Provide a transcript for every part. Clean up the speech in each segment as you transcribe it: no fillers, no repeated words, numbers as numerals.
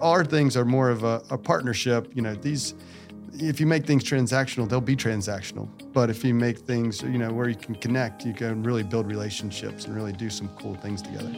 our things are more of a partnership. If you make things transactional, they'll be transactional. But if you make things, where you can connect, you can really build relationships and really do some cool things together.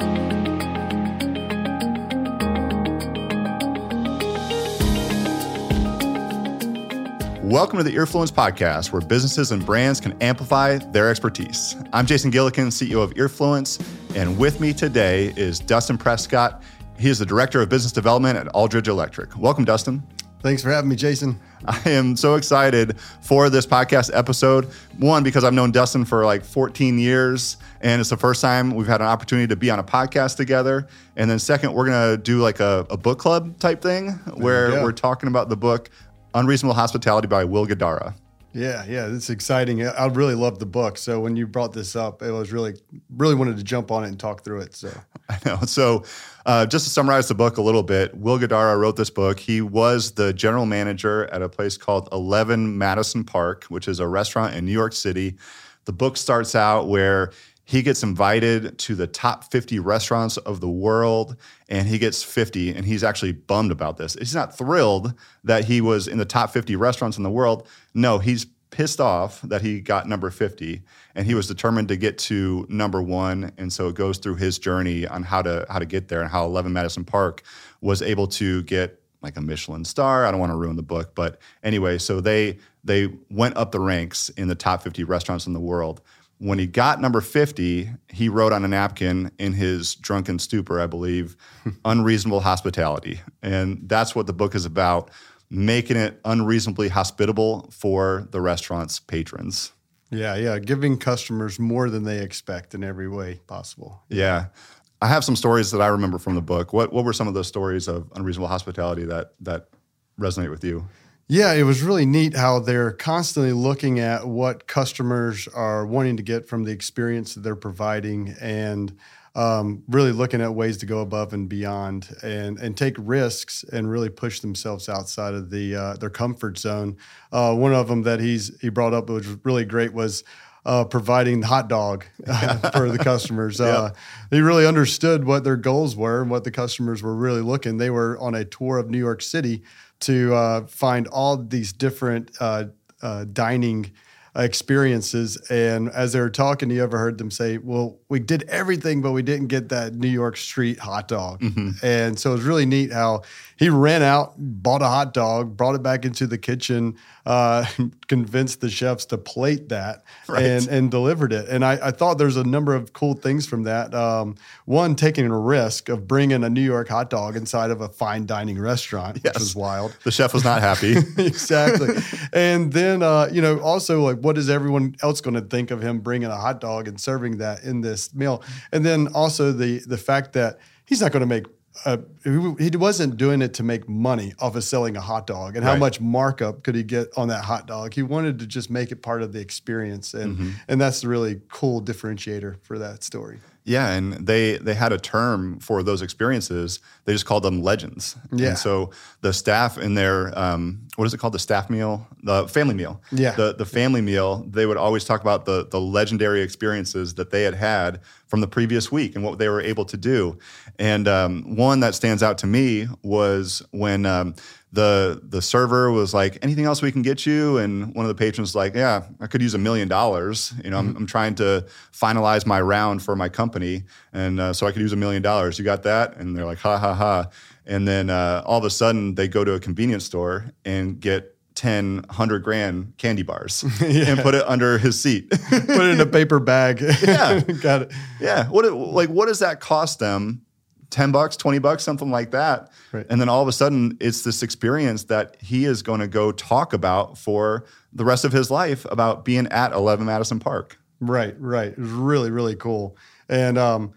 Welcome to the Earfluence Podcast, where businesses and brands can amplify their expertise. I'm Jason Gillikin, CEO of Earfluence, and with me today is Dustin Prescott. He is the Director of Business Development at Aldridge Electric. Welcome, Dustin. Thanks for having me, Jason. I am so excited for this podcast episode. One, because I've known Dustin for like 14 years, and it's the first time we've had an opportunity to be on a podcast together. And then second, we're going to do like a book club type thing where we're talking about the book Unreasonable Hospitality by Will Guidara. Yeah, it's exciting. I really love the book. So when you brought this up, it was really wanted to jump on it and talk through it. So I know. So just to summarize the book a little bit, Will Guidara wrote this book. He was the general manager at a place called 11 Madison Park, which is a restaurant in New York City. The book starts out where he gets invited to the top 50 restaurants of the world, and he gets 50, and he's actually bummed about this. He's not thrilled that he was in the top 50 restaurants in the world. No, he's pissed off that he got number 50, and he was determined to get to number one. And so it goes through his journey on how to get there and how 11 Madison Park was able to get like a Michelin star. I don't want to ruin the book, but anyway, so they went up the ranks in the top 50 restaurants in the world. When he got number 50, he wrote on a napkin in his drunken stupor, I believe, unreasonable hospitality. And that's what the book is about, making it unreasonably hospitable for the restaurant's patrons. Yeah. Giving customers more than they expect in every way possible. Yeah. I have some stories that I remember from the book. What were some of those stories of unreasonable hospitality that resonate with you? Yeah, it was really neat how they're constantly looking at what customers are wanting to get from the experience that they're providing, and really looking at ways to go above and beyond and take risks and really push themselves outside of their comfort zone. One of them that he brought up, which was really great, was providing the hot dog for the customers. He really understood what their goals were and what the customers were really looking. They were on a tour of New York City to find all these different dining experiences. And as they were talking, you ever heard them say, well, we did everything, but we didn't get that New York street hot dog. Mm-hmm. And so it was really neat how he ran out, bought a hot dog, brought it back into the kitchen, convinced the chefs to plate that and delivered it. And I thought there's a number of cool things from that. One, taking a risk of bringing a New York hot dog inside of a fine dining restaurant, which was wild. The chef was not happy. Exactly. And then, also like, what is everyone else going to think of him bringing a hot dog and serving that in this meal? And then also the fact that he's not going to make he wasn't doing it to make money off of selling a hot dog and how much markup could he get on that hot dog. He wanted to just make it part of the experience. And that's the really cool differentiator for that story. Yeah, and they had a term for those experiences. They just called them legends. Yeah. And so the staff in their, what is it called? The staff meal? The family meal. Yeah. The family meal, they would always talk about the legendary experiences that they had from the previous week and what they were able to do. And one that stands out to me was when the server was like, anything else we can get you? And one of the patrons was like, yeah, I could use $1 million. I'm trying to finalize my round for my company. And so I could use $1 million. You got that? And they're like, ha, ha, ha. And then all of a sudden they go to a convenience store and get 10, 100 grand candy bars and put it under his seat. Put it in a paper bag. Yeah. Got it. Yeah. What does that cost them? $10, $20, something like that. Right. And then all of a sudden it's this experience that he is going to go talk about for the rest of his life about being at 11 Madison Park. Right. It was really, really cool. And,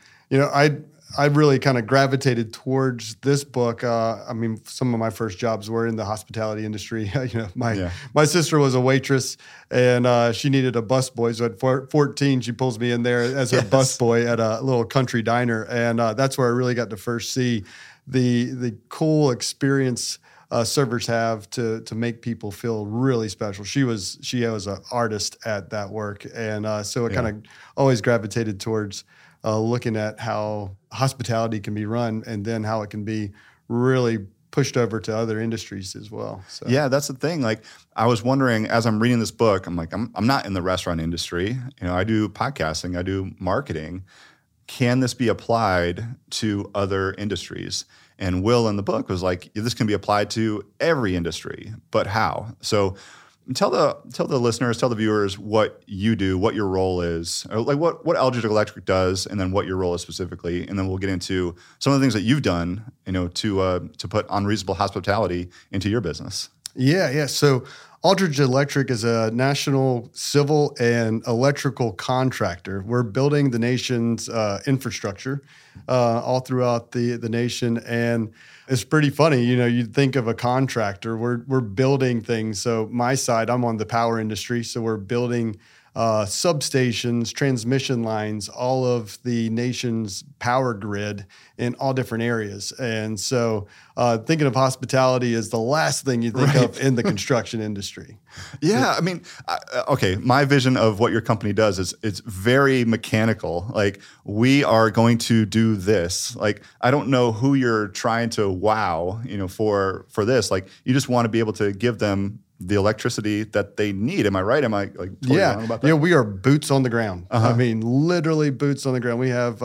I really kind of gravitated towards this book. Some of my first jobs were in the hospitality industry. My sister was a waitress, and she needed a busboy. So at 14, she pulls me in there as her busboy at a little country diner, and that's where I really got to first see the cool experience servers have to make people feel really special. She was an artist at that work, and so it kind of always gravitated towards looking at how hospitality can be run and then how it can be really pushed over to other industries as well. So. Yeah, that's the thing. Like, I was wondering as I'm reading this book, I'm like, I'm not in the restaurant industry. I do podcasting, I do marketing. Can this be applied to other industries? And Will in the book was like, this can be applied to every industry, but how? So tell the listeners, tell the viewers what you do, what your role is, or like what Eldridge Electric does, and then what your role is specifically, and then we'll get into some of the things that you've done, to put unreasonable hospitality into your business. Yeah. So Eldridge Electric is a national civil and electrical contractor. We're building the nation's infrastructure all throughout the nation, and it's pretty funny. You'd think of a contractor. We're building things. So my side, I'm on the power industry, so we're building substations, transmission lines, all of the nation's power grid in all different areas. And so thinking of hospitality is the last thing you think of in the construction industry. Yeah. I mean, okay, my vision of what your company does is it's very mechanical. Like, we are going to do this. Like, I don't know who you're trying to wow, for this. Like, you just want to be able to give them the electricity that they need. Am I right? Am I like totally wrong about that? Yeah, we are boots on the ground. I mean, literally boots on the ground. We have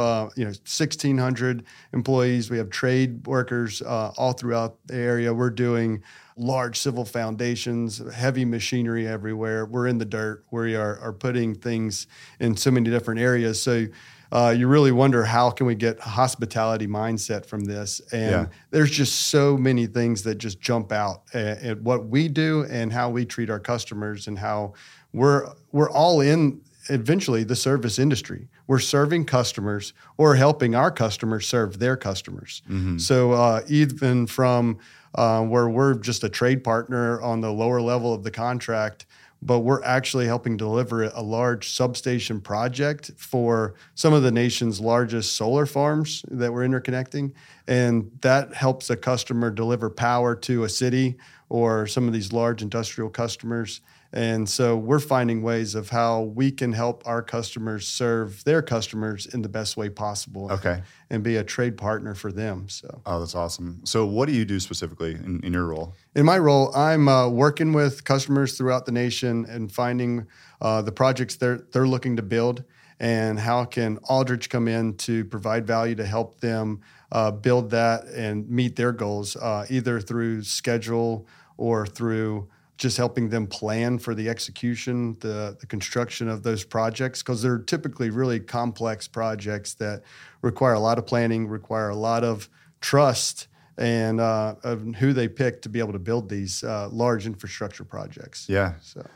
1,600 employees. We have trade workers all throughout the area. We're doing large civil foundations, heavy machinery everywhere. We're in the dirt. We are putting things in so many different areas. So you really wonder, how can we get a hospitality mindset from this? And there's just so many things that just jump out at what we do and how we treat our customers, and how we're all in eventually the service industry. We're serving customers or helping our customers serve their customers. Mm-hmm. So even from where we're just a trade partner on the lower level of the contract, but we're actually helping deliver a large substation project for some of the nation's largest solar farms that we're interconnecting. And that helps a customer deliver power to a city or some of these large industrial customers. And so we're finding ways of how we can help our customers serve their customers in the best way possible. Okay. And be a trade partner for them. So. Oh, that's awesome. So what do you do specifically in your role? In my role, I'm working with customers throughout the nation and finding the projects they're looking to build, and how can Eldridge come in to provide value to help them build that and meet their goals, either through schedule or through just helping them plan for the execution, the construction of those projects, because they're typically really complex projects that require a lot of planning, require a lot of trust, and of who they pick to be able to build these large infrastructure projects. Yeah.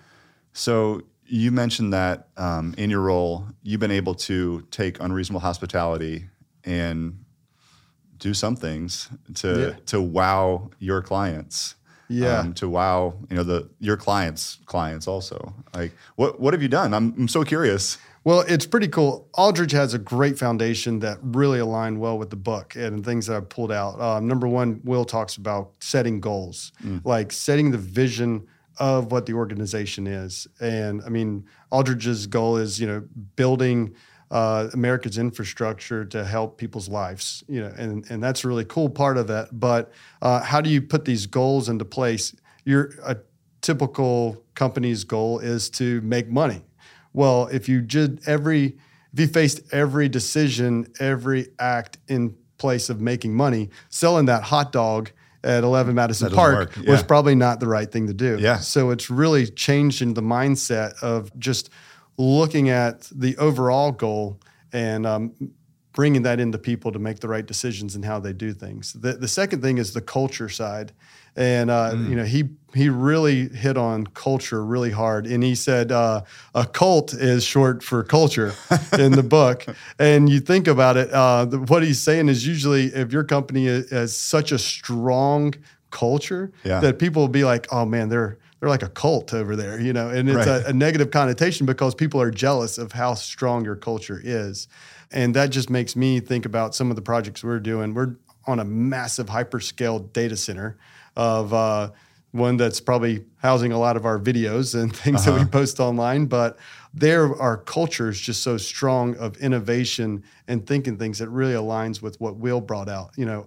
So you mentioned that in your role, you've been able to take unreasonable hospitality and do some things to wow your clients. Yeah. To wow, your clients' also. Like, what have you done? I'm so curious. Well, it's pretty cool. Eldridge has a great foundation that really aligned well with the book and things that I've pulled out. Number one, Will talks about setting goals, like setting the vision of what the organization is. And I mean, Eldridge's goal is, building America's infrastructure to help people's lives, and that's a really cool part of that. But how do you put these goals into place? A typical company's goal is to make money. Well, if you faced every decision, every act in place of making money, selling that hot dog at 11 Madison Park was probably not the right thing to do. Yeah. So it's really changing the mindset of just looking at the overall goal and bringing that into people to make the right decisions in how they do things. The second thing is the culture side. And, he really hit on culture really hard. And he said a cult is short for culture in the book. And you think about it, what he's saying is usually if your company has such a strong culture that people will be like, oh, man, they're like a cult over there, and it's a negative connotation because people are jealous of how strong your culture is. And that just makes me think about some of the projects we're doing. We're on a massive hyperscale data center of one that's probably housing a lot of our videos and things that we post online. But our culture is just so strong of innovation and thinking things that really aligns with what Will brought out.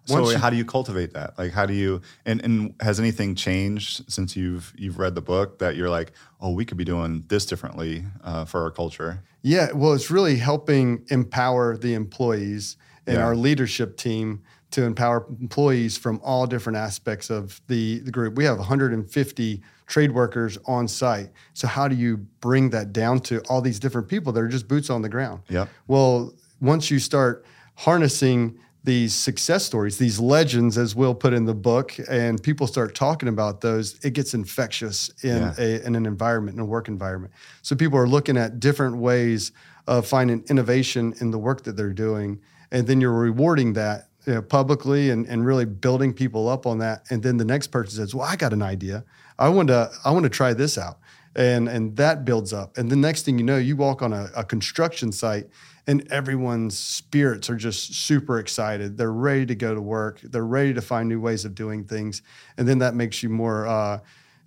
So how do you cultivate that? Like, how do you, and has anything changed since you've read the book that you're like, oh, we could be doing this differently for our culture? Yeah, well, it's really helping empower the employees and our leadership team to empower employees from all different aspects of the group. We have 150 trade workers on site. So how do you bring that down to all these different people that are just boots on the ground? Yeah. Well, once you start harnessing these success stories, these legends, as Will put in the book, and people start talking about those, it gets infectious in an environment, in a work environment. So people are looking at different ways of finding innovation in the work that they're doing, and then you're rewarding that publicly and really building people up on that. And then the next person says, well, I got an idea. I want to try this out. And that builds up. And the next thing you know, you walk on a construction site and everyone's spirits are just super excited. They're ready to go to work. They're ready to find new ways of doing things. And then that makes you more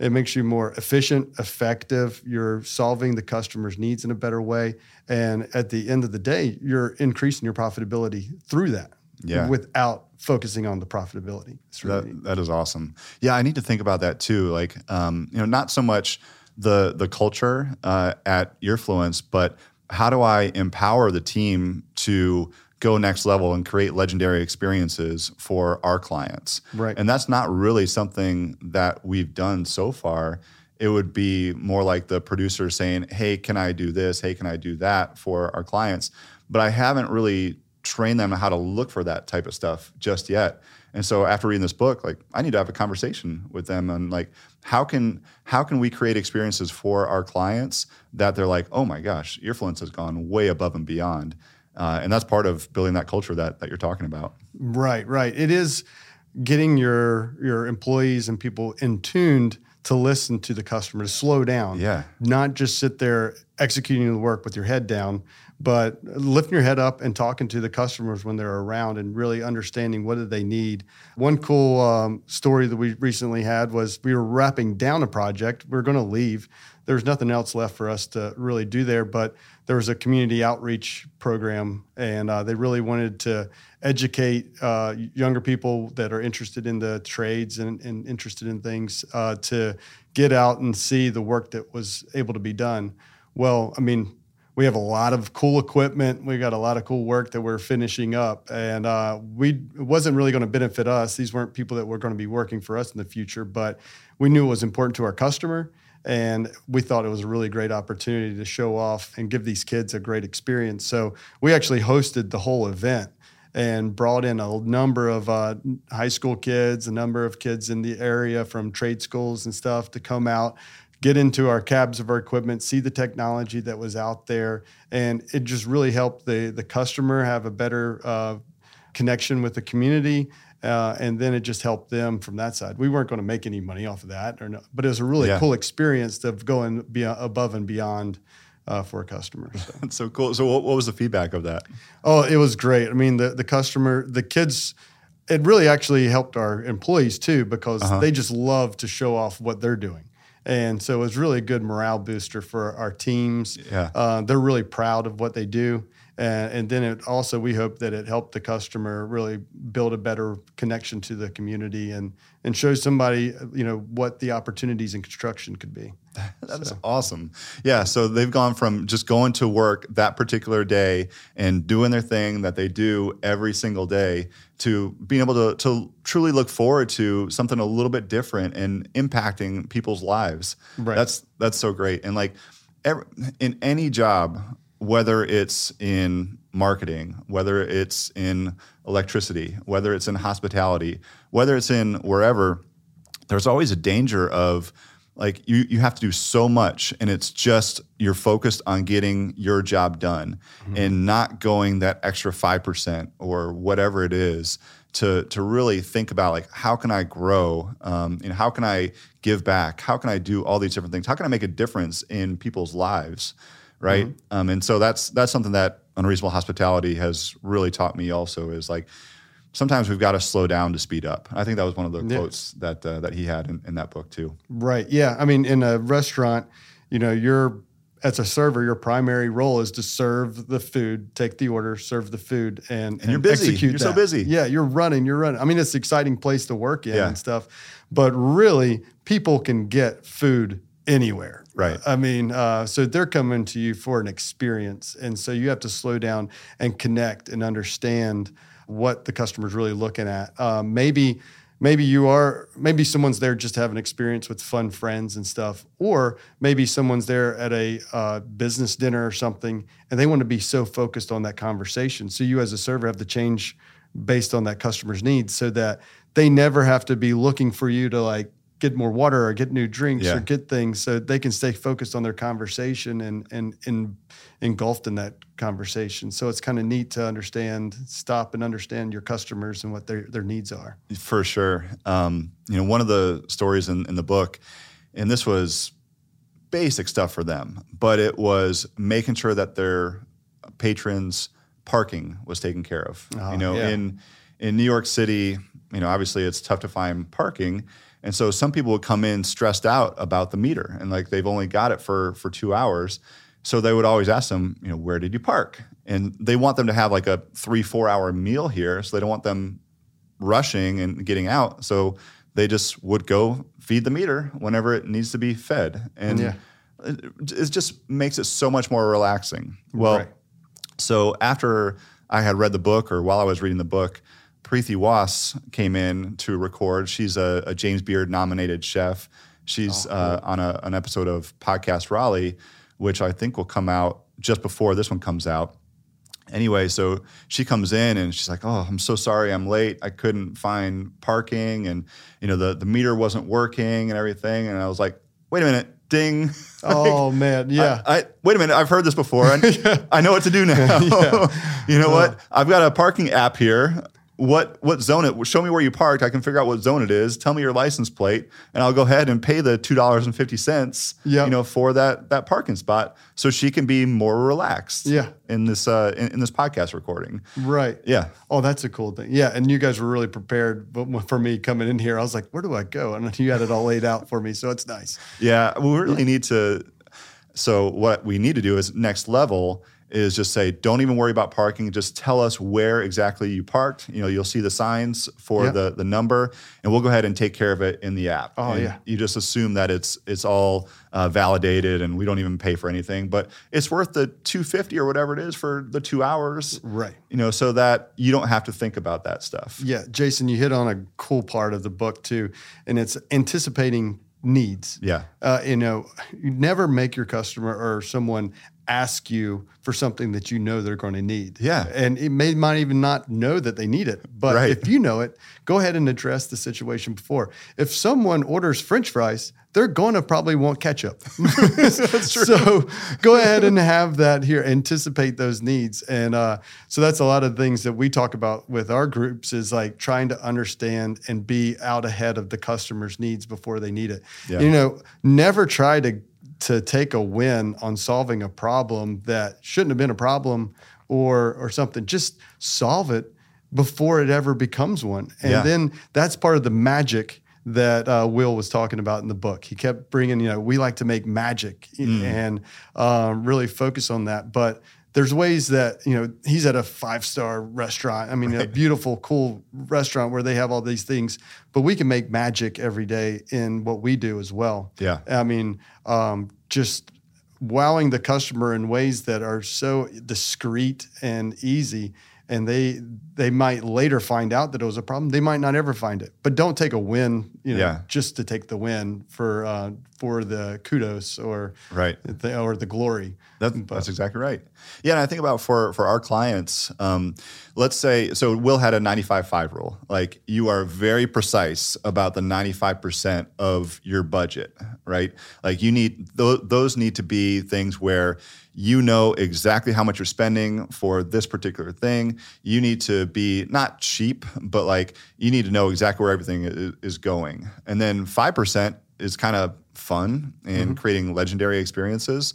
efficient, effective. You're solving the customer's needs in a better way. And at the end of the day, you're increasing your profitability through that. Yeah. Without focusing on the profitability. That is awesome. Yeah, I need to think about that too. Like, not so much the culture at Earfluence, but how do I empower the team to go next level and create legendary experiences for our clients? Right. And that's not really something that we've done so far. It would be more like the producer saying, hey, can I do this? Hey, can I do that for our clients? But I haven't really train them how to look for that type of stuff just yet. And so after reading this book, like, I need to have a conversation with them on like, how can we create experiences for our clients that they're like, oh my gosh, Earfluence has gone way above and beyond. And that's part of building that culture that you're talking about. Right. It is getting your employees and people in tuned to listen to the customer, to slow down. Yeah. Not just sit there executing the work with your head down, but lifting your head up and talking to the customers when they're around and really understanding what do they need. One cool story that we recently had was we were wrapping down a project. We were going to leave. There was nothing else left for us to really do there, but there was a community outreach program, and they really wanted to educate younger people that are interested in the trades and interested in things to get out and see the work that was able to be done. Well, I mean, we have a lot of cool equipment. We got a lot of cool work that we're finishing up, and it wasn't really going to benefit us. These weren't people that were going to be working for us in the future, but we knew it was important to our customer, and we thought it was a really great opportunity to show off and give these kids a great experience. So we actually hosted the whole event and brought in a number of high school kids, a number of kids in the area from trade schools and stuff to come out, get into our cabs of our equipment, see the technology that was out there. And it just really helped the customer have a better connection with the community. And then it just helped them from that side. We weren't going to make any money off of that, but it was a really cool experience of going above and beyond for a customer. So. That's so cool. So what was the feedback of that? Oh, it was great. I mean, the customer, the kids, it really actually helped our employees too, because they just love to show off what they're doing. And so it was really a good morale booster for our teams. Yeah. They're really proud of what they do. And then it also, we hope that it helped the customer really build a better connection to the community and show somebody, what the opportunities in construction could be. That's awesome. Yeah. So they've gone from just going to work that particular day and doing their thing that they do every single day to being able to truly look forward to something a little bit different and impacting people's lives. Right. That's so great. And like in any job, whether it's in marketing, whether it's in electricity, whether it's in hospitality, whether it's in wherever, there's always a danger of like you have to do so much and it's just you're focused on getting your job done and not going that extra 5% or whatever it is to really think about like how can I grow and how can I give back? How can I do all these different things? How can I make a difference in people's lives? Right. And so that's something that Unreasonable Hospitality has really taught me also is like, sometimes we've got to slow down to speed up. I think that was one of the quotes that he had in that book too. Right. Yeah. I mean, in a restaurant, you're as a server, your primary role is to serve the food, take the order, serve the food, and you're busy. Execute you're that. so busy. Yeah, you're running. I mean, it's an exciting place to work in Yeah. and stuff, but really, people can get food anywhere. Right. I mean, so they're coming to you for an experience, and so you have to slow down and connect and understand what the customer's really looking at. Maybe someone's there just to have an experience with fun friends and stuff, or maybe someone's there at a business dinner or something, and they want to be so focused on that conversation. So you as a server have to change based on that customer's needs so that they never have to be looking for you to like get more water or get new drinks or get things, so they can stay focused on their conversation and engulfed in that conversation. So it's kind of neat to stop and understand your customers and what their needs are. For sure. One of the stories in the book, and this was basic stuff for them, but it was making sure that their patrons' parking was taken care of. In New York City, obviously it's tough to find parking. And so some people would come in stressed out about the meter and like they've only got it for 2 hours. So they would always ask them, where did you park? And they want them to have like a 3-4 hour meal here. So they don't want them rushing and getting out. So they just would go feed the meter whenever it needs to be fed. And it just makes it so much more relaxing. Well, So after I had read the book, or while I was reading the book, Preeti Was came in to record. She's a James Beard nominated chef. She's on an episode of Podcast Raleigh, which I think will come out just before this one comes out. Anyway, so she comes in and she's like, "Oh, I'm so sorry I'm late. I couldn't find parking, and the meter wasn't working and everything." And I was like, "Wait a minute, ding." Oh man, yeah. Wait a minute, I've heard this before. I know what to do now. You know what? I've got a parking app here. What zone it? Show me where you parked. I can figure out what zone it is. Tell me your license plate, and I'll go ahead and pay the $2.50. For that parking spot, so she can be more relaxed. In this in this podcast recording. Right. Yeah. Oh, that's a cool thing. Yeah, and you guys were really prepared. But for me coming in here, I was like, "Where do I go?" And you had it all laid out for me, so it's nice. Yeah, we really need to. So what we need to do is next level is just say, don't even worry about parking. Just tell us where exactly you parked. You'll see the signs for the number, and we'll go ahead and take care of it in the app. Oh, and you just assume that it's all validated, and we don't even pay for anything. But it's worth the $2.50 or whatever it is for the 2 hours. Right. So that you don't have to think about that stuff. Yeah, Jason, you hit on a cool part of the book too, and it's anticipating needs. Yeah. You never make your customer or someone ask you for something that they're going to need. Yeah. And it might even not know that they need it. But if you know it, go ahead and address the situation before. If someone orders French fries, they're going to probably want ketchup. That's true. So go ahead and have that here, anticipate those needs. And so that's a lot of things that we talk about with our groups is like trying to understand and be out ahead of the customer's needs before they need it. Yeah. Never try to take a win on solving a problem that shouldn't have been a problem or something. Just solve it before it ever becomes one. And then that's part of the magic that Will was talking about in the book. He kept bringing, we like to make magic and really focus on that. But there's ways that, he's at a 5-star restaurant. I mean, a beautiful, cool restaurant where they have all these things, but we can make magic every day in what we do as well. Yeah. I mean, just wowing the customer in ways that are so discreet and easy. And they might later find out that it was a problem. They might not ever find it. But don't take a win, just to take the win for the kudos or the glory. That's exactly right. Yeah, and I think about for our clients, let's say, so Will had a 95-5 rule. Like you are very precise about the 95% of your budget, right? Like you need, those need to be things where you know exactly how much you're spending for this particular thing. You need to be not cheap, but like you need to know exactly where everything is going. And then 5% is kind of fun and creating legendary experiences.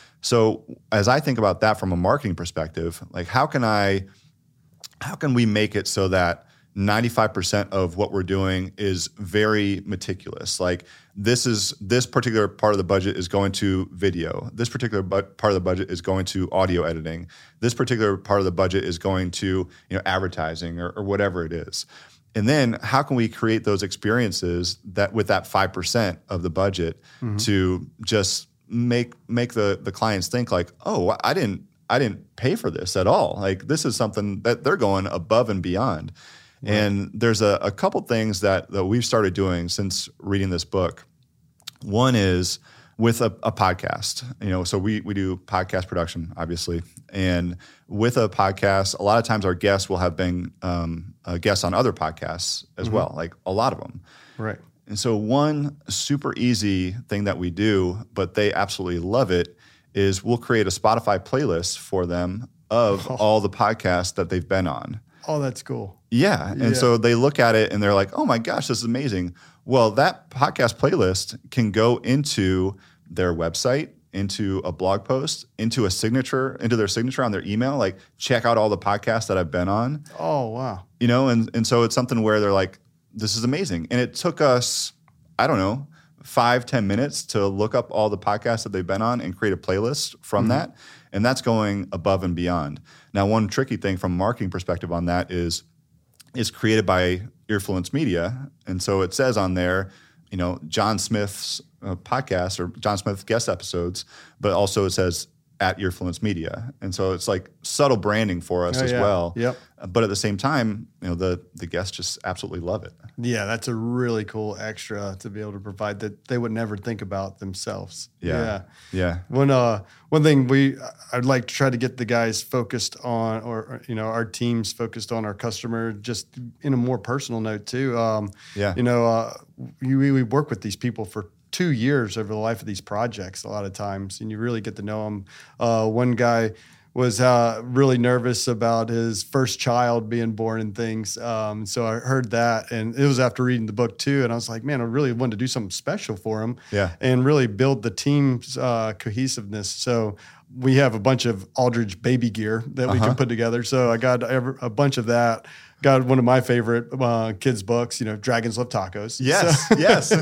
So as I think about that from a marketing perspective, like how can we make it so that 95% of what we're doing is very meticulous. Like this particular part of the budget is going to video. This particular part of the budget is going to audio editing. This particular part of the budget is going to advertising or whatever it is. And then how can we create those experiences that with that 5% of the budget to just make the clients think like, oh, I didn't pay for this at all. Like this is something that they're going above and beyond. Right. And there's a couple things that we've started doing since reading this book. One is with a podcast, so we do podcast production, obviously. And with a podcast, a lot of times our guests will have been guests on other podcasts as well, like a lot of them. Right. And so one super easy thing that we do, but they absolutely love it, is we'll create a Spotify playlist for them of all the podcasts that they've been on. Oh, that's cool. Yeah. And so they look at it and they're like, oh my gosh, this is amazing. Well, that podcast playlist can go into their website, into a blog post, into their signature on their email, like check out all the podcasts that I've been on. Oh, wow. And so it's something where they're like, this is amazing. And it took us, 5-10 minutes to look up all the podcasts that they've been on and create a playlist from that. And that's going above and beyond. Now, one tricky thing from a marketing perspective on that is it's created by Earfluence Media. And so it says on there, John Smith's podcast or John Smith guest episodes, but also it says at Earfluence Media. And so it's like subtle branding for us as well. Yep. But at the same time, the guests just absolutely love it. Yeah, that's a really cool extra to be able to provide that they would never think about themselves. Yeah. One thing I'd like to try to get the guys focused on, or our teams focused on our customer, just in a more personal note too. We work with these people for 2 years over the life of these projects a lot of times, and you really get to know them. One guy was really nervous about his first child being born and things. So I heard that, and it was after reading the book too. And I was like, man, I really wanted to do something special for him and really build the team's cohesiveness. So we have a bunch of Aldridge baby gear that we can put together. So I got a bunch of that. Got one of my favorite kids' books, Dragons Love Tacos. Yes, so, yes.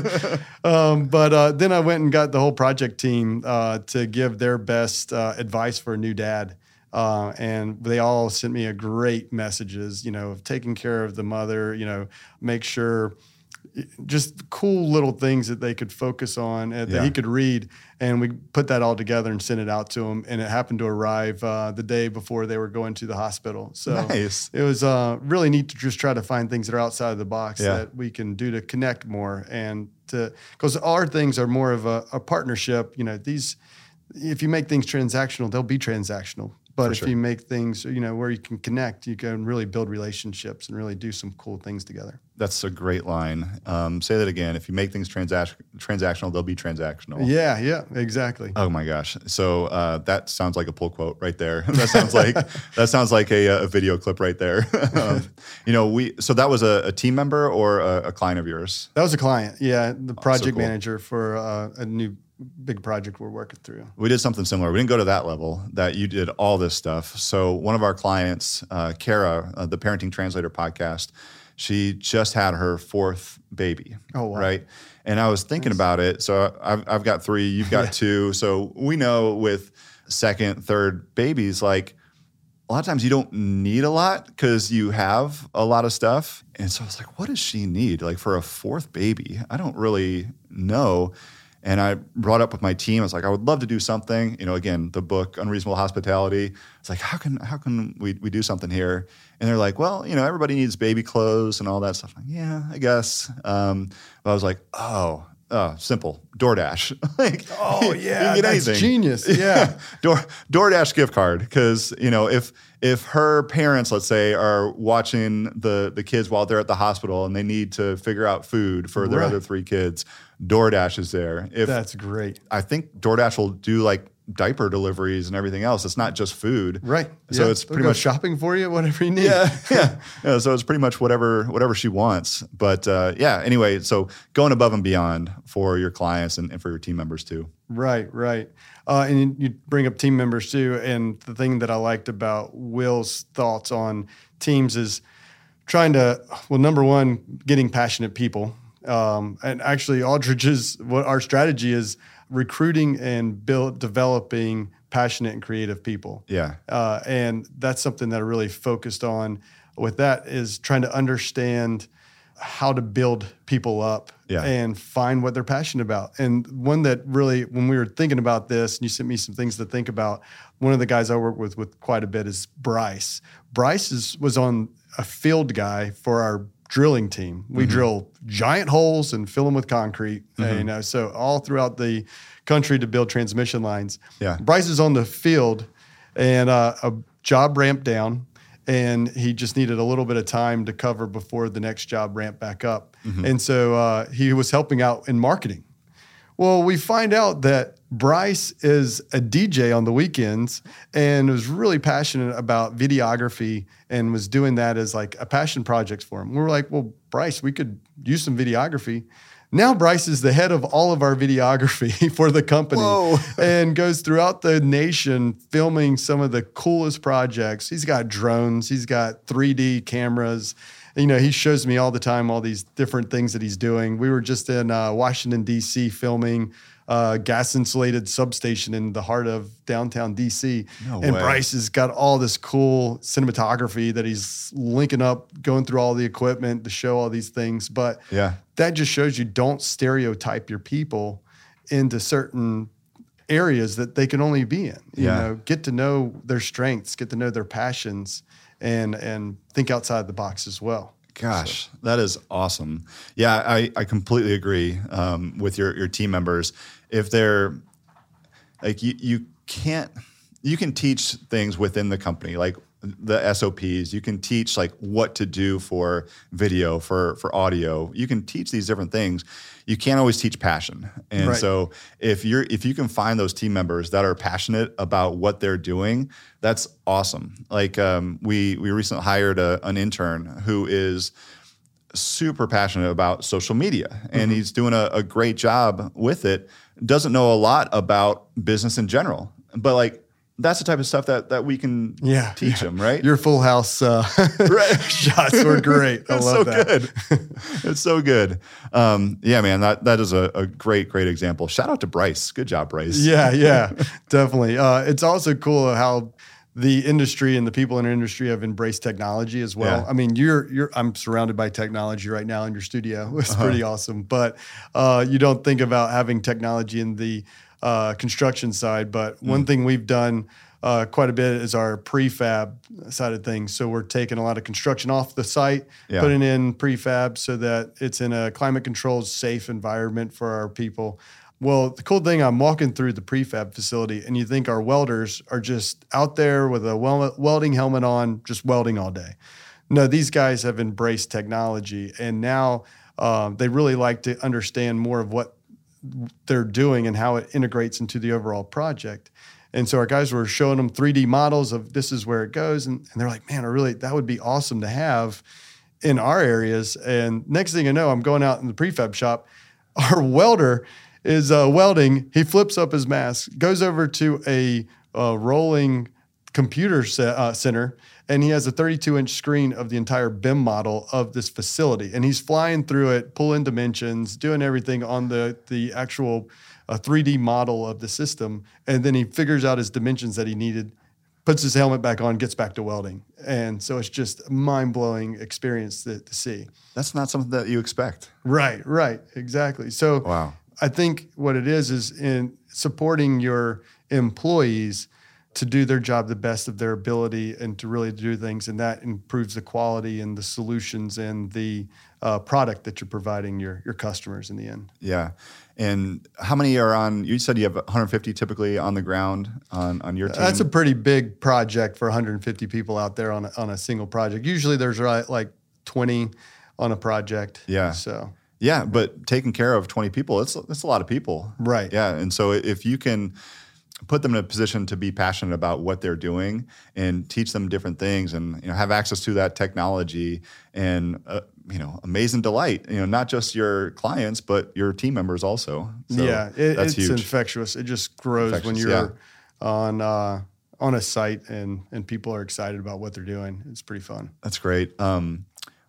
But then I went and got the whole project team to give their best advice for a new dad. And they all sent me a great messages, of taking care of the mother, make sure just cool little things that they could focus on that he could read. And we put that all together and sent it out to him. And it happened to arrive the day before they were going to the hospital. So nice. It was really neat to just try to find things that are outside of the box that we can do to connect more and because our things are more of a partnership. If you make things transactional, they'll be transactional. But if you make things, where you can connect, you can really build relationships and really do some cool things together. That's a great line. Say that again. If you make things transactional, they'll be transactional. Yeah, exactly. Oh my gosh. So that sounds like a pull quote right there. That sounds like a video clip right there. So that was a team member or a client of yours? That was a client. Yeah, the project manager for a new big project we're working through. We did something similar. We didn't go to that level that you did all this stuff. So one of our clients, Kara, the Parenting Translator podcast, she just had her 4th baby. Oh, wow. Right? And I was thinking about it. So I've got 3, you've got 2. So we know with 2nd, 3rd babies, like a lot of times you don't need a lot because you have a lot of stuff. And so I was like, what does she need? Like for a 4th baby? I don't really know. And I brought up with my team. I was like, I would love to do something. Again, the book Unreasonable Hospitality. It's like, how can we do something here? And they're like, well, everybody needs baby clothes and all that stuff. I'm like, yeah, I guess. But I was like, simple, DoorDash. That's genius. Yeah, DoorDash gift card because if her parents, let's say, are watching the kids while they're at the hospital and they need to figure out food for their other 3 kids, DoorDash is there. That's great. I think DoorDash will do like diaper deliveries and everything else. It's not just food. Right. So it's pretty much shopping for you, whatever you need. Yeah. So it's pretty much whatever she wants. But anyway, so going above and beyond for your clients and for your team members too. Right. And you bring up team members too. And the thing that I liked about Will's thoughts on teams is trying to, well, number one, getting passionate people. And actually, what our strategy is recruiting and developing passionate and creative people. Yeah. And that's something that I really focused on with that is trying to understand how to build people up and find what they're passionate about. And one that really, when we were thinking about this, and you sent me some things to think about, one of the guys I work with quite a bit is Bryce. Bryce was on a field guy for our drilling team. We drill giant holes and fill them with concrete, so all throughout the country to build transmission lines. Yeah. Bryce is on the field and a job ramped down, and he just needed a little bit of time to cover before the next job ramped back up. And so he was helping out in marketing. Well, we find out that Bryce is a DJ on the weekends and was really passionate about videography and was doing that as like a passion project for him. We were like, well, Bryce, we could use some videography. Now Bryce is the head of all of our videography for the company. Whoa. And goes throughout the nation filming some of the coolest projects. He's got drones. He's got 3D cameras. He shows me all the time all these different things that he's doing. We were just in Washington, D.C. filming a gas-insulated substation in the heart of downtown D.C. No and way. Bryce has got all this cool cinematography that he's linking up, going through all the equipment to show all these things. But that just shows you don't stereotype your people into certain areas that they can only be in. You know, get to know their strengths, get to know their passions, and think outside the box as well. Gosh, that is awesome. Yeah, I completely agree with your team members. If they're like you can teach things within the company, like the SOPs. You can teach like what to do for video, for audio. You can teach these different things. You can't always teach passion. And so if you can find those team members that are passionate about what they're doing, that's awesome. Like we recently hired an intern who is super passionate about social media, and he's doing a great job with it. Doesn't know a lot about business in general, but like that's the type of stuff that we can teach him, right? Your Full House shots were great. I love that. Good. It's so good. Yeah, man, that is a great example. Shout out to Bryce. Good job, Bryce. Yeah, definitely. It's also cool how the industry and the people in our industry have embraced technology as well. Yeah. I mean, I'm surrounded by technology right now in your studio. It's pretty awesome. But you don't think about having technology in the construction side. But one thing we've done quite a bit is our prefab side of things. So we're taking a lot of construction off the site, putting in prefab so that it's in a climate controlled, safe environment for our people. Well, the cool thing, I'm walking through the prefab facility and you think our welders are just out there with a welding helmet on, just welding all day. No, these guys have embraced technology, and now they really like to understand more of what they're doing and how it integrates into the overall project. And so our guys were showing them 3D models of this is where it goes. And they're like, man, that would be awesome to have in our areas. And next thing I know, I'm going out in the prefab shop. Our welder is welding. He flips up his mask, goes over to a rolling computer center, and he has a 32-inch screen of the entire BIM model of this facility. And he's flying through it, pulling dimensions, doing everything on the actual 3D model of the system. And then he figures out his dimensions that he needed, puts his helmet back on, gets back to welding. And so it's just a mind-blowing experience to see. That's not something that you expect. Right, exactly. So wow. I think what it is in supporting your employees to do their job the best of their ability and to really do things, and that improves the quality and the solutions and the product that you're providing your customers in the end. Yeah. And how many are on, you said you have 150 typically on the ground on your team? That's a pretty big project for 150 people out there on a single project. Usually there's like 20 on a project. Yeah. So. Yeah, but taking care of 20 people, it's a lot of people. Right. Yeah. And so if you can put them in a position to be passionate about what they're doing and teach them different things and have access to that technology and amazing delight, not just your clients, but your team members also. So it's huge. Infectious. It just grows when you're on a site and people are excited about what they're doing. It's pretty fun. That's great.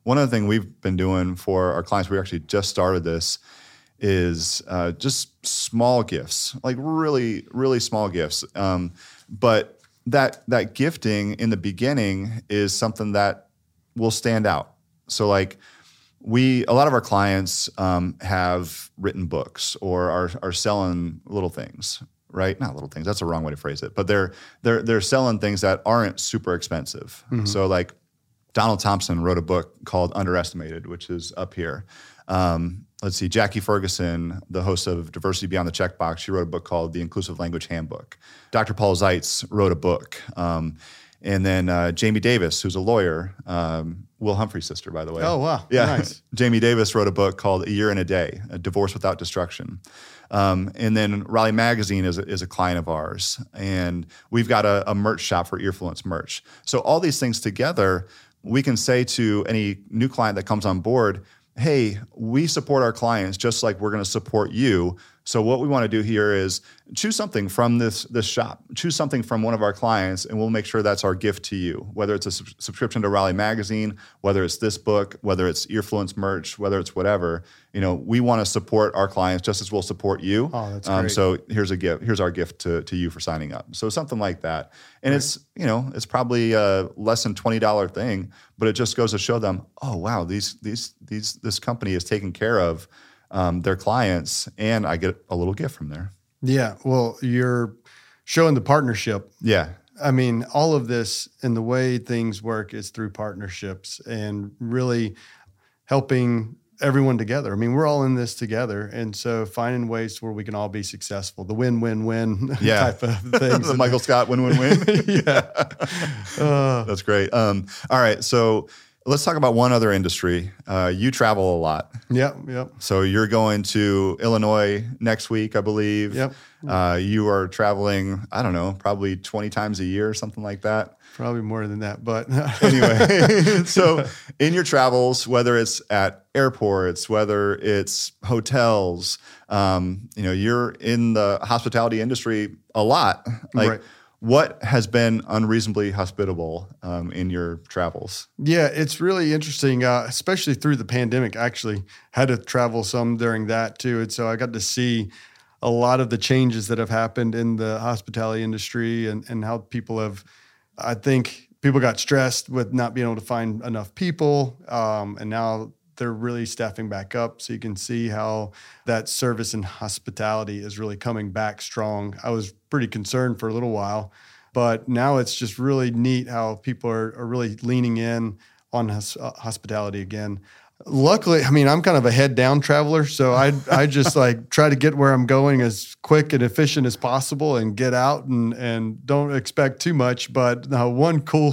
one other thing we've been doing for our clients, we actually just started this, is just small gifts, like really, really small gifts. But that gifting in the beginning is something that will stand out. So like a lot of our clients have written books or are selling little things, right? Not little things. That's the wrong way to phrase it. But they're selling things that aren't super expensive. Mm-hmm. So like Donald Thompson wrote a book called Underestimated, which is up here. Let's see, Jackie Ferguson, the host of Diversity Beyond the Checkbox, she wrote a book called The Inclusive Language Handbook. Dr. Paul Zeitz wrote a book. And then Jamie Davis, who's a lawyer, Will Humphrey's sister, by the way. Oh, wow. Yeah. Nice. Jamie Davis wrote a book called A Year and a Day, A Divorce Without Destruction. And then Raleigh Magazine is a client of ours. And we've got a merch shop for Earfluence merch. So all these things together, we can say to any new client that comes on board, hey, we support our clients just like we're going to support you. So what we want to do here is choose something from this shop. Choose something from one of our clients, and we'll make sure that's our gift to you. Whether it's a subscription to Raleigh Magazine, whether it's this book, whether it's Earfluence merch, whether it's whatever. We want to support our clients just as we'll support you. Oh, that's great. So here's a gift. Here's our gift to you for signing up. So something like that, and right. It's probably a less than $20 thing, but it just goes to show them, oh wow, this company is taking care of their clients, and I get a little gift from there. Yeah, well, you're showing the partnership. Yeah. I mean, all of this and the way things work is through partnerships and really helping everyone together. I mean, we're all in this together. And so finding ways where we can all be successful, the win-win-win type of things. The Michael Scott win-win-win. Yeah. That's great. All right. So let's talk about one other industry. You travel a lot. Yep. So you're going to Illinois next week, I believe. Yep. You are traveling, I don't know, probably 20 times a year or something like that. Probably more than that, but anyway. So in your travels, whether it's at airports, whether it's hotels, you're in the hospitality industry a lot. Right. What has been unreasonably hospitable in your travels? Yeah, it's really interesting, especially through the pandemic. I actually had to travel some during that too. And so I got to see a lot of the changes that have happened in the hospitality industry and how I think people got stressed with not being able to find enough people. And now they're really staffing back up. So you can see how that service and hospitality is really coming back strong. I was pretty concerned for a little while, but now it's just really neat how people are really leaning in on hospitality again. Luckily, I mean, I'm kind of a head down traveler. So I just try to get where I'm going as quick and efficient as possible and get out and don't expect too much. But one cool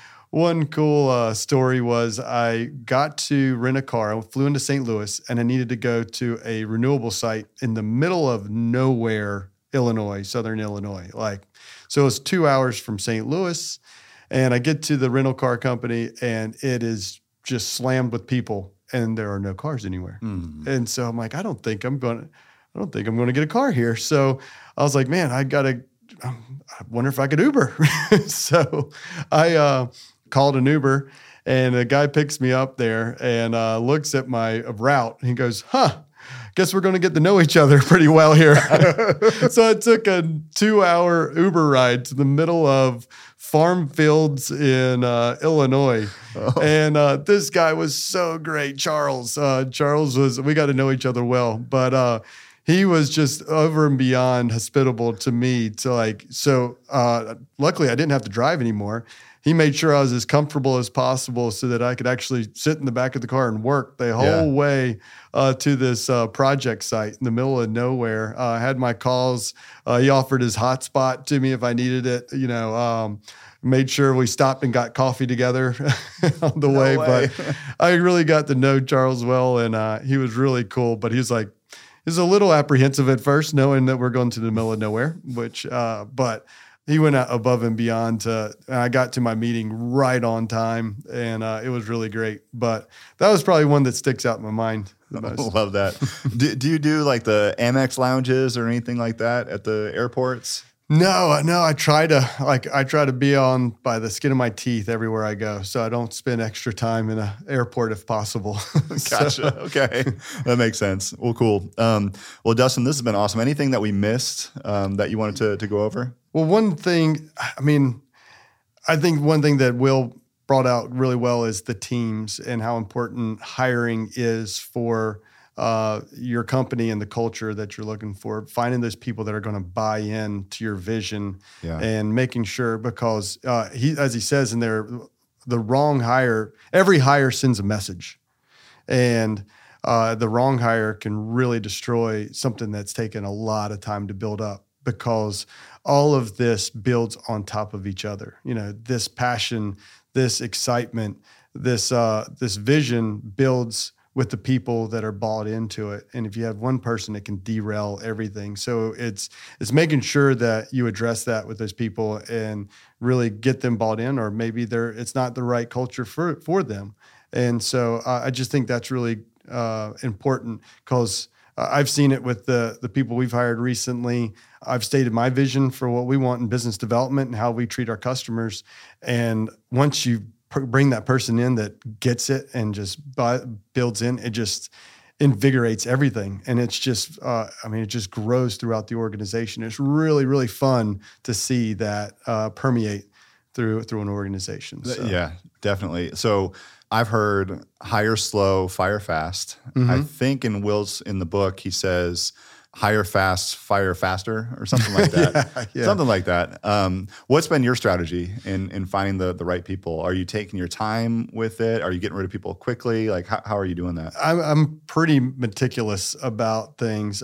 story was I got to rent a car. I flew into St. Louis, and I needed to go to a renewable site in the middle of nowhere, Illinois, Southern Illinois. So it was 2 hours from St. Louis, and I get to the rental car company, and it is just slammed with people, and there are no cars anywhere. Mm. And so I'm like, I don't think I'm going to get a car here. So I was like, man, I wonder if I could Uber. So I called an Uber, and a guy picks me up there and looks at my route. And he goes, guess we're going to get to know each other pretty well here. So I took a 2-hour Uber ride to the middle of farm fields in Illinois. Oh. And this guy was so great, Charles. We got to know each other well, but he was just over and beyond hospitable to me. Luckily I didn't have to drive anymore. He made sure I was as comfortable as possible so that I could actually sit in the back of the car and work the whole way to this project site in the middle of nowhere. I had my calls. He offered his hotspot to me if I needed it, made sure we stopped and got coffee together on the way. But I really got to know Charles well, and he was really cool. But he was a little apprehensive at first, knowing that we're going to the middle of nowhere, but he went out above and beyond. I got to my meeting right on time, and it was really great. But that was probably one that sticks out in my mind the most. Love that. Do you do the Amex lounges or anything like that at the airports? No, I try to be on by the skin of my teeth everywhere I go, so I don't spend extra time in an airport if possible. Gotcha. Okay, that makes sense. Well, cool. Well, Dustin, this has been awesome. Anything that we missed that you wanted to go over? Well, one thing, I think one thing that Will brought out really well is the teams and how important hiring is for your company and the culture that you're looking for. Finding those people that are going to buy in to your vision and making sure, because as he says in there, the wrong hire, every hire sends a message, and the wrong hire can really destroy something that's taken a lot of time to build up, because all of this builds on top of each other. This passion, this excitement, this vision builds with the people that are bought into it. And if you have one person, it can derail everything. So it's making sure that you address that with those people and really get them bought in, or maybe it's not the right culture for them. And so I just think that's really important, because I've seen it with the people we've hired recently. I've stated my vision for what we want in business development and how we treat our customers. And once you bring that person in that gets it and just builds in, it just invigorates everything. And it's just, it just grows throughout the organization. It's really, really fun to see that permeate through an organization. So. Yeah, definitely. So I've heard hire slow, fire fast. Mm-hmm. I think in the book, he says, hire fast, fire faster, or something like that. Yeah. Something like that. What's been your strategy in finding the right people? Are you taking your time with it? Are you getting rid of people quickly? Like, how are you doing that? I'm pretty meticulous about things.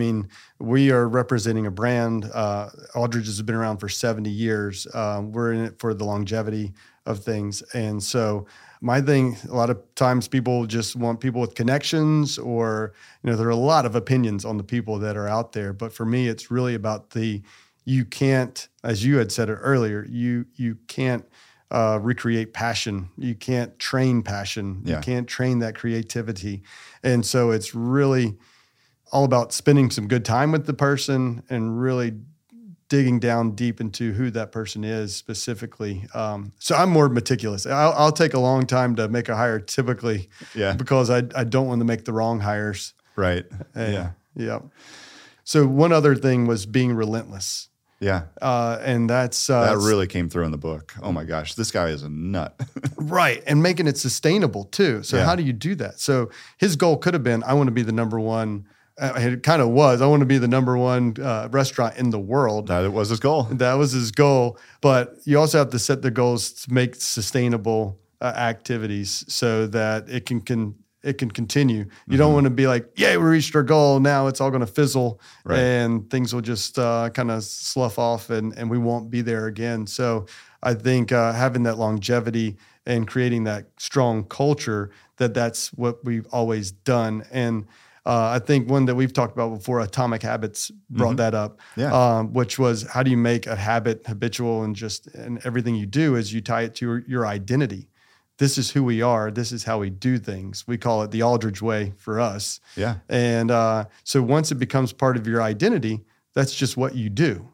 We are representing a brand. Aldridge has been around for 70 years. We're in it for the longevity of things. And so my thing, a lot of times people just want people with connections, or, there are a lot of opinions on the people that are out there. But for me, it's really about you can't, as you had said it earlier, you can't recreate passion. You can't train passion. Yeah. You can't train that creativity. And so it's really all about spending some good time with the person and really digging down deep into who that person is specifically. So I'm more meticulous. I'll take a long time to make a hire typically, because I don't want to make the wrong hires. Right. Yeah. So one other thing was being relentless. Yeah. And that's... that really came through in the book. Oh my gosh, this guy is a nut. Right. And making it sustainable too. So how do you do that? So his goal could have been, I want to be the number one. It kind of was. I want to be the number one restaurant in the world. That was his goal. That was his goal. But you also have to set the goals to make sustainable activities so that it can continue. You don't want to be like, we reached our goal. Now it's all going to fizzle, and things will just kind of slough off, and we won't be there again. So I think having that longevity and creating that strong culture, that's what we've always done. And I think one that we've talked about before, Atomic Habits, brought that up, which was, how do you make a habit habitual, and everything you do is you tie it to your identity. This is who we are. This is how we do things. We call it the Aldridge way for us. Yeah. And so once it becomes part of your identity, that's just what you do.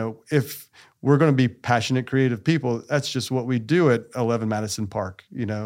If we're going to be passionate, creative people, that's just what we do at 11 Madison Park,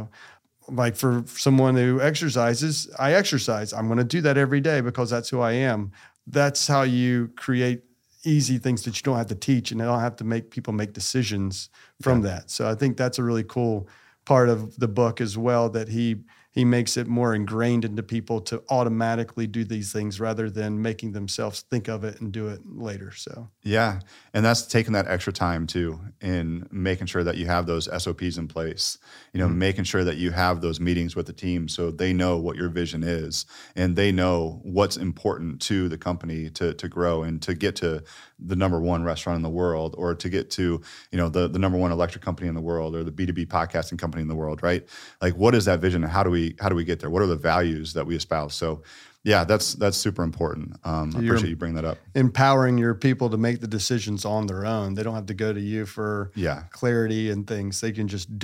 Like for someone who exercises, I exercise. I'm going to do that every day because that's who I am. That's how you create easy things that you don't have to teach, and you don't have to make people make decisions from that. So I think that's a really cool part of the book as well, that he makes it more ingrained into people to automatically do these things rather than making themselves think of it and do it later. So yeah, and that's taking that extra time too in making sure that you have those SOPs in place, making sure that you have those meetings with the team so they know what your vision is and they know what's important to the company to grow and to get to the number one restaurant in the world, or to get to, the number one electric company in the world, or the B2B podcasting company in the world, right? Like, what is that vision and how do we get there? What are the values that we espouse? So yeah, that's super important. I appreciate you bringing that up. Empowering your people to make the decisions on their own. They don't have to go to you for clarity and things. They can just do it.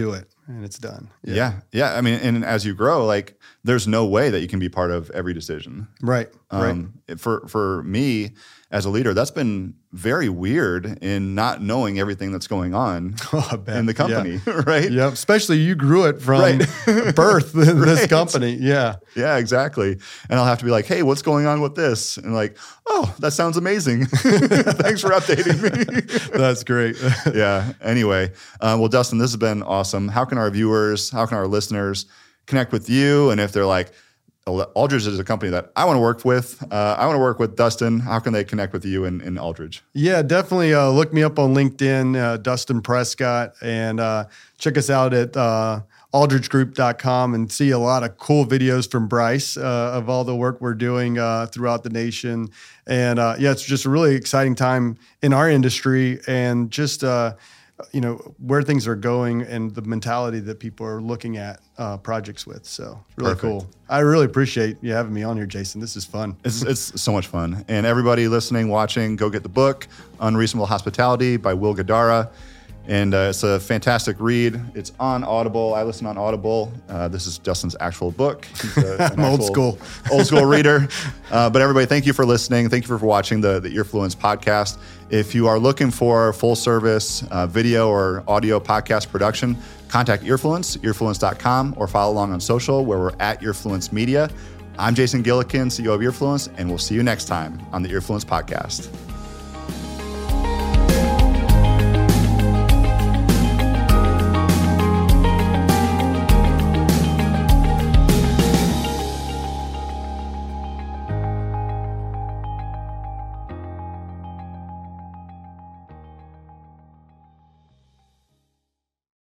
and it's done. Yeah. I mean, and as you grow, like there's no way that you can be part of every decision. Right. For me as a leader, that's been very weird in not knowing everything that's going on in the company, right? Yeah, especially you grew it from birth in this company. Yeah. Yeah, exactly. And I'll have to be like, hey, what's going on with this? And like, oh, that sounds amazing. Thanks for updating me. That's great. Yeah. Anyway, well, Dustin, this has been awesome. How can our viewers, how can our listeners connect with you? And if they're like, Aldridge is a company that I want to work with. I want to work with Dustin. How can they connect with you in Aldridge? Yeah, definitely look me up on LinkedIn, Dustin Prescott, and check us out at aldridgegroup.com and see a lot of cool videos from Bryce of all the work we're doing throughout the nation. And it's just a really exciting time in our industry and just where things are going and the mentality that people are looking at projects with. So really cool. I really appreciate you having me on here, Jason. This is fun. It's so much fun. And everybody listening, watching, go get the book, Unreasonable Hospitality by Will Guidara. And it's a fantastic read. It's on Audible. I listen on Audible. This is Dustin's actual book. He's I'm old school reader. But everybody, thank you for listening. Thank you for watching the Earfluence podcast. If you are looking for full service video or audio podcast production, contact Earfluence, earfluence.com, or follow along on social where we're at Earfluence Media. I'm Jason Gillikin, CEO of Earfluence, and we'll see you next time on the Earfluence podcast.